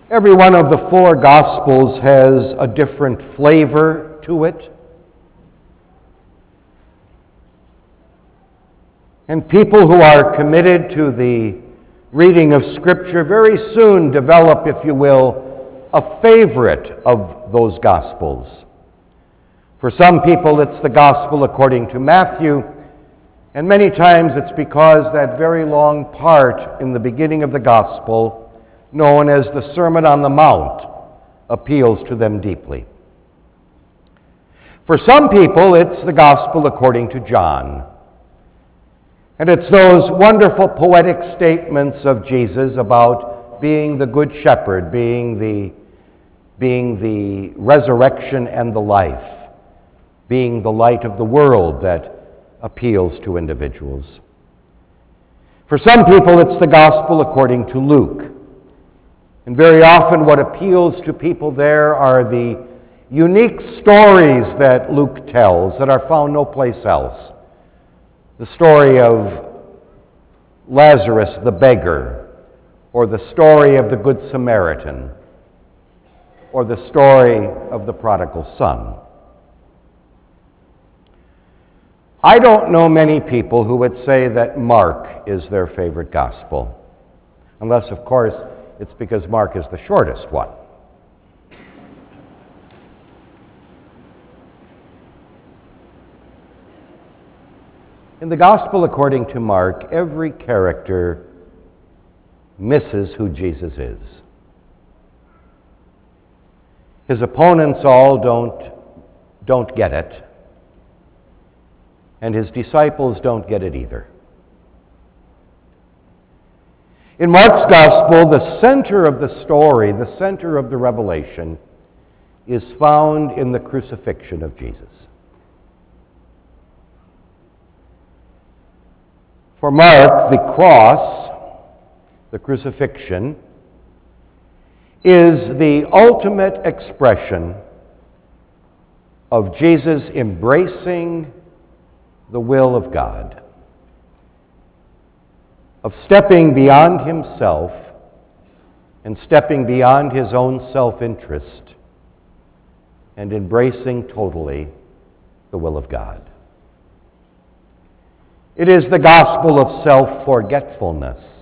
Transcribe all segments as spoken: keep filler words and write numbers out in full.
Every one of the four Gospels has a different flavor to it. And people who are committed to the reading of Scripture very soon develop, if you will, a favorite of those Gospels. For some people, it's the Gospel according to Matthew, and many times it's because that very long part in the beginning of the Gospel, known as the Sermon on the Mount, appeals to them deeply. For some people, it's the Gospel according to John. And it's those wonderful poetic statements of Jesus about being the good shepherd, being the, being the resurrection and the life, being the light of the world that appeals to individuals. For some people, it's the Gospel according to Luke. And very often what appeals to people there are the unique stories that Luke tells that are found no place else. The story of Lazarus the beggar, or the story of the Good Samaritan, or the story of the prodigal son. I don't know many people who would say that Mark is their favorite gospel, unless, of course, it's because Mark is the shortest one. In the Gospel according to Mark, every character misses who Jesus is. His opponents all don't, don't get it, and his disciples don't get it either. In Mark's Gospel, the center of the story, the center of the revelation, is found in the crucifixion of Jesus. For Mark, the cross, the crucifixion, is the ultimate expression of Jesus embracing the will of God, of stepping beyond himself and stepping beyond his own self-interest and embracing totally the will of God. It is the gospel of self-forgetfulness.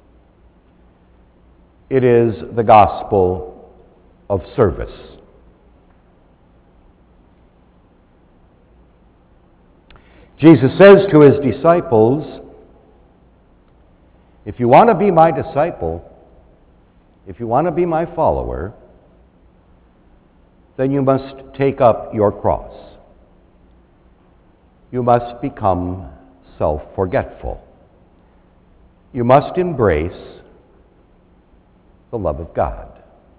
It is the gospel of service. Jesus says to his disciples, if you want to be my disciple, if you want to be my follower, then you must take up your cross. You must become self-forgetful. You must embrace the love of God.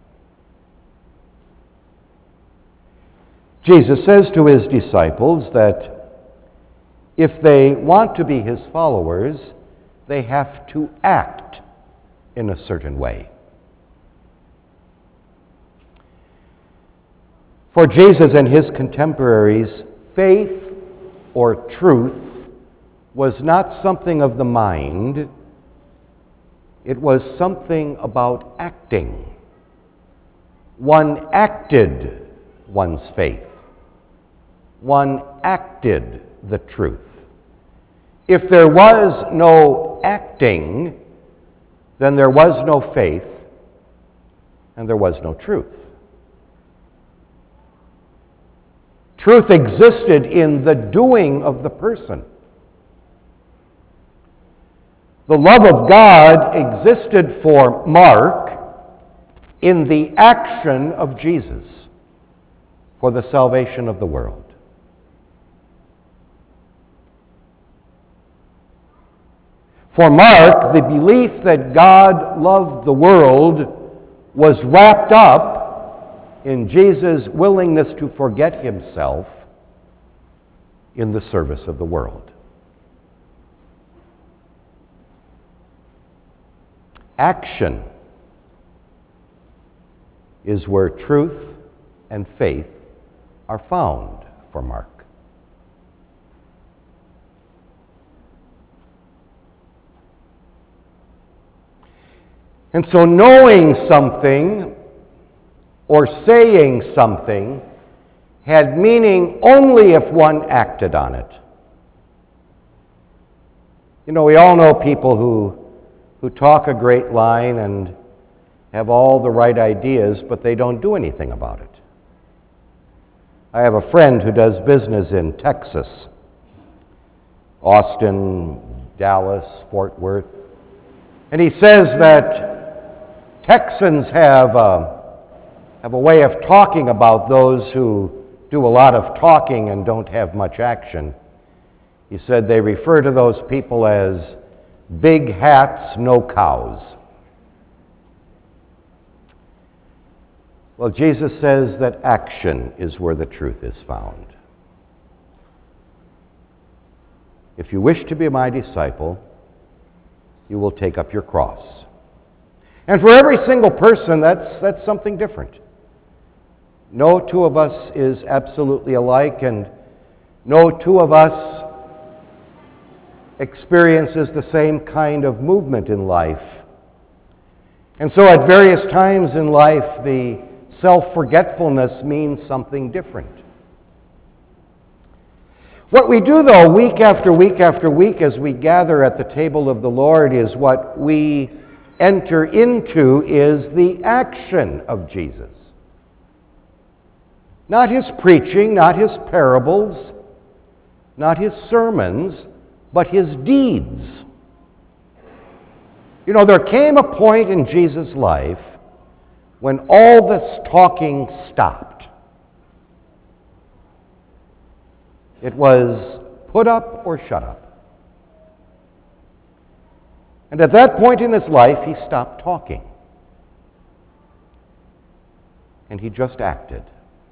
Jesus says to his disciples that if they want to be his followers, they have to act in a certain way. For Jesus and his contemporaries, faith or truth was not something of the mind, it was something about acting. One acted one's faith. One acted the truth. If there was no acting, then there was no faith and there was no truth. Truth existed in the doing of the person. The love of God existed for Mark in the action of Jesus for the salvation of the world. For Mark, the belief that God loved the world was wrapped up in Jesus' willingness to forget himself in the service of the world. Action is where truth and faith are found for Mark. And so knowing something or saying something had meaning only if one acted on it. You know, we all know people who, who talk a great line and have all the right ideas, but they don't do anything about it. I have a friend who does business in Texas, Austin, Dallas, Fort Worth, and he says that Texans have a, have a way of talking about those who do a lot of talking and don't have much action. He said they refer to those people as big hats, no cows. Well, Jesus says that action is where the truth is found. If you wish to be my disciple, you will take up your cross. And for every single person, that's, that's something different. No two of us is absolutely alike, and no two of us experiences the same kind of movement in life. And so at various times in life, the self-forgetfulness means something different. What we do, though, week after week after week as we gather at the table of the Lord is what we enter into is the action of Jesus. Not his preaching, not his parables, not his sermons, but his deeds. You know, there came a point in Jesus' life when all this talking stopped. It was put up or shut up. And at that point in his life, he stopped talking. And he just acted.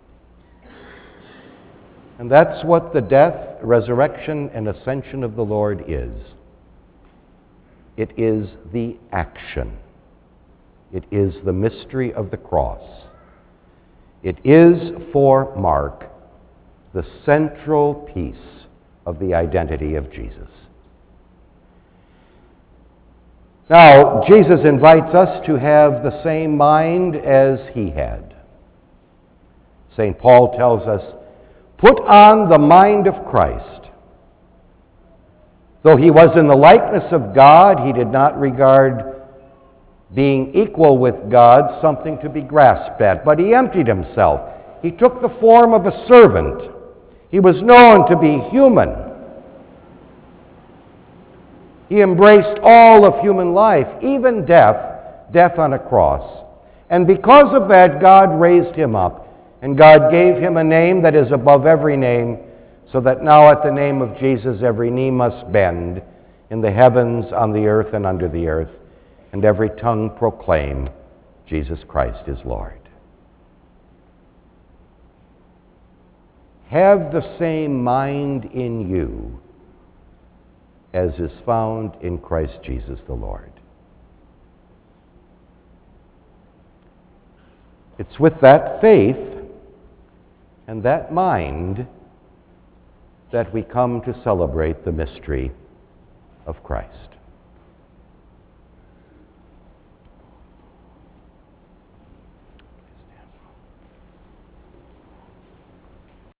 And that's what the death, resurrection, and ascension of the Lord is. It is the action. It is the mystery of the cross. It is, for Mark, the central piece of the identity of Jesus. Now, Jesus invites us to have the same mind as he had. Saint Paul tells us, "Put on the mind of Christ. Though he was in the likeness of God, he did not regard being equal with God something to be grasped at, but he emptied himself. He took the form of a servant. He was known to be human. He embraced all of human life, even death, death on a cross. And because of that, God raised him up, and God gave him a name that is above every name, so that now at the name of Jesus every knee must bend in the heavens, on the earth, and under the earth, and every tongue proclaim Jesus Christ is Lord." Have the same mind in you as is found in Christ Jesus the Lord. It's with that faith and that mind that we come to celebrate the mystery of Christ.